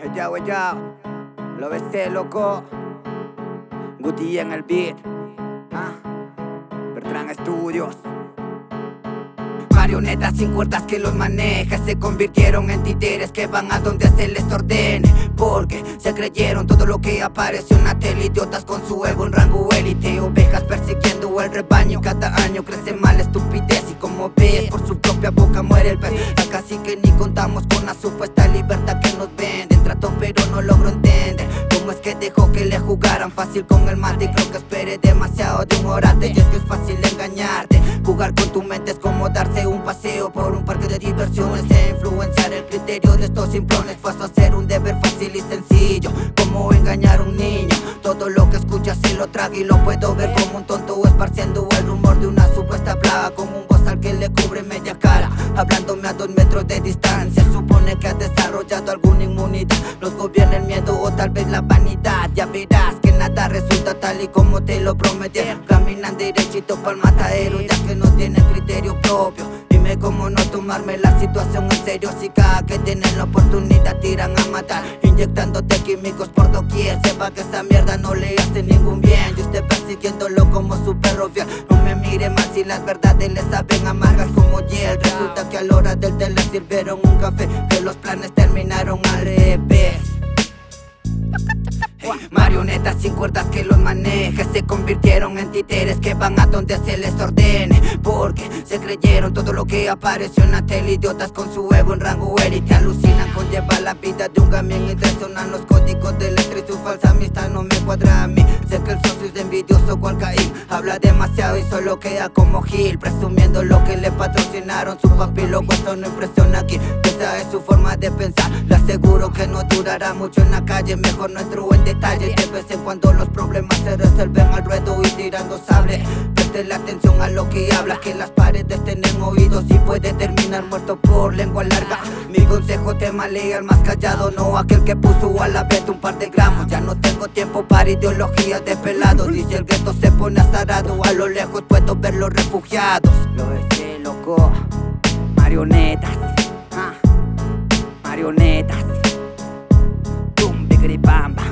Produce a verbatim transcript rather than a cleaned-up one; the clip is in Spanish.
Ya, wey, ya. Lo besé, loco. Guti en el beat. Ah. Bertrand Studios. Marionetas sin cuerdas que los maneja se convirtieron en títeres que van a donde se les ordene, porque se creyeron todo lo que apareció en la tele. Idiotas con su ego en rango élite, ovejas persiguiendo el rebaño. Cada año crece más la estupidez y como ves por su propia boca muere el pez. Acá sí que ni contamos con la supuesta libertad que nos venden. Trato pero no logro entender cómo es que dejó que le jugaran fácil con el mate. Creo que esperé demasiado de un orate, y es que es fácil engañarte. Jugar con tu mente es como darse un paseo por un parque de diversiones e influenciar el criterio de estos simplones. Paso a ser un deber fácil y sencillo, como engañar a un niño. Todo lo que escuchas se lo traga y lo puedo ver como un tonto esparciendo el rumor de una supuesta plaga, como un bozal que le cubre media cara, hablándome a dos metros de distancia. Supone que has desarrollado alguna inmunidad, nos gobierna el miedo o tal vez la vanidad. Ya verás que nada resulta tal y como te lo prometieron. Caminan derechito pa'l matadero, ya que no tienen criterio propio. Dime cómo no tomarme la situación en serio, si cada que tienen la oportunidad tiran a matar, inyectándote químicos por doquier. Sepa que esa mierda no le hace ningún bien, y usted persiguiéndolo como su perro fiel. No me mire mal si las verdades le saben amargas como hiel. Resulta que a la hora del té le sirvieron un café, que los planes terminaron al revés. Marionetas sin cuerdas que los maneja se convirtieron en títeres que van a donde se les ordene, porque se creyeron todo lo que apareció en la tele. Idiotas con su ego en rango élite alucinan con llevar la vida de un camión y traicionan los códigos de letra, y su falsa amistad no me cuadra a mí. Sé que el socio es envidioso cual Caín, habla demasiado y solo queda como Gil, presumiendo lo que le patrocinaron. Su papi loco, esto no impresiona aquí, esa es su forma de pensar. Le aseguro que no durará mucho en la calle, mejor no entro en detalle. De vez en cuando los problemas se resuelven al ruedo y tirando sable. Preste la atención a lo que habla, que las paredes tienen oídos y puede terminar muerto por lengua larga. Mi consejo: te malea al más callado, no aquel que puso a la vez un par de gramos. Ya no tengo tiempo para ideologías de pelados, dice el gueto se pone azarado. A lo lejos puedo ver los refugiados. Lo besé, loco. Marionetas, ah. Marionetas. Tum, bigri, bamba.